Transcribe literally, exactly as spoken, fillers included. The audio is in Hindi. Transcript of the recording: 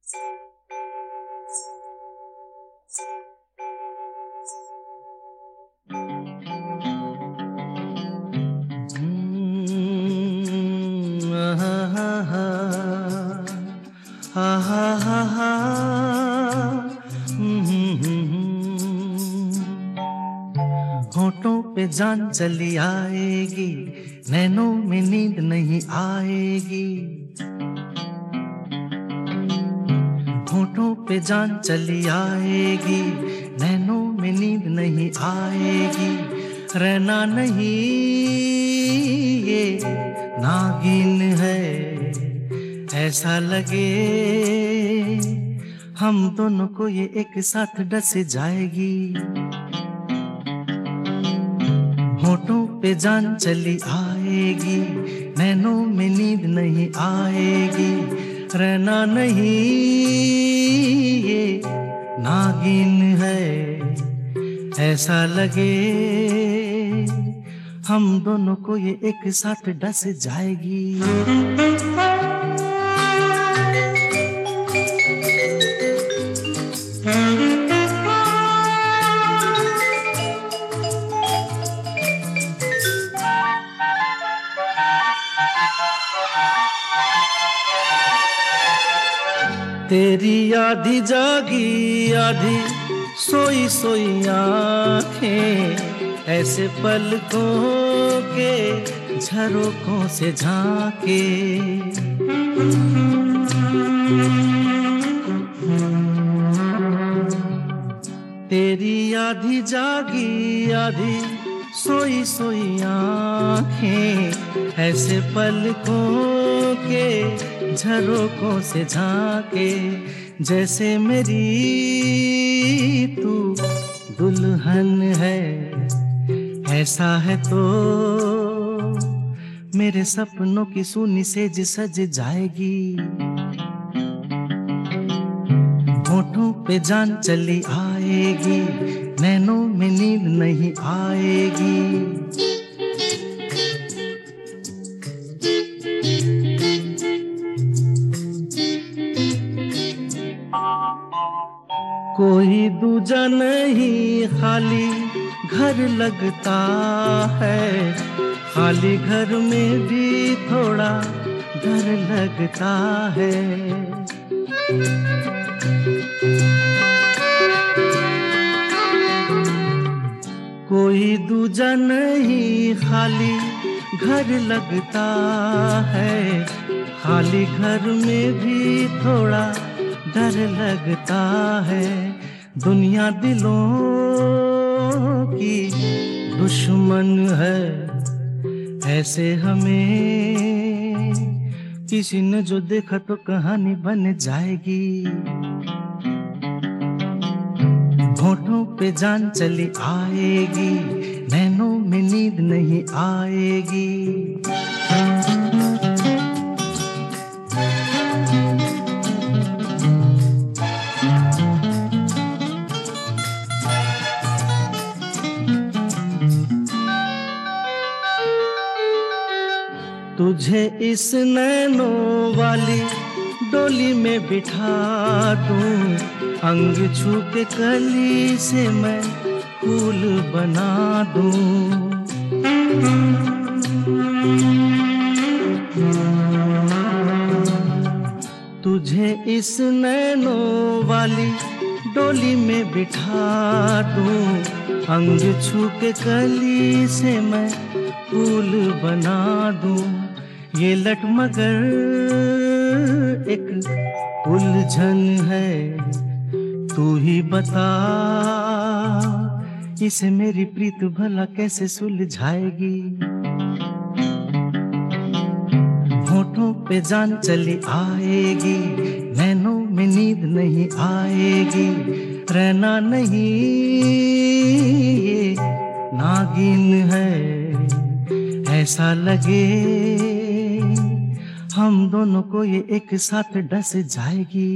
हम्म, आहा, हा, हा, आहा, हा, हा, हम्म, हम्म, हम्म। होठों पे जान चली आएगी, नैनों में नींद नहीं आएगी। होठों पे जान चली आएगी, नैनों में नींद नहीं आएगी। रहना नहीं ये नागिन है, ऐसा लगे हम दोनों को ये एक साथ डस जाएगी। होठों पे जान चली आएगी, नैनों में नींद नहीं आएगी। रहना नहीं ये नागिन है, ऐसा लगे हम दोनों को ये एक साथ डस जाएगी। तेरी आधी जागी आधी सोई सोई आँखें, ऐसे पलकों के झरोकों से झांके। तेरी आधी जागी आधी सोई सोई आँखें, ऐसे पलकों के झरोकों से झांके। जैसे मेरी तू दुल्हन है, ऐसा है तो मेरे सपनों की सूनी सेज सज जाएगी। होठों पे जान चली आएगी, नैनों में नींद नहीं आएगी। कोई दूजा नहीं खाली घर लगता है, खाली घर में भी थोड़ा डर लगता है। कोई दूजा नहीं खाली घर लगता है, खाली घर में भी थोड़ा डर लगता है। दुनिया दिलों की दुश्मन है, ऐसे हमें किसी ने जो देखा तो कहानी बन जाएगी। होठों पे जान चली आएगी, नैनों में नींद नहीं आएगी। तुझे इस नैनों वाली डोली में बिठा दूं, अंग छू के कली से मैं फूल बना दूं। तुझे इस नैनों वाली डोली में बिठा दूं, अंग छू के कली से मैं फूल बना दूं। ये लट मगर एक उलझन है, तू ही बता इसे मेरी प्रीत भला कैसे सुलझाएगी। होठों पे जान चली आएगी, नैनों में नींद नहीं आएगी। रहना नहीं ये नागिन है, ऐसा लगे हम दोनों को ये एक साथ डस जाएगी।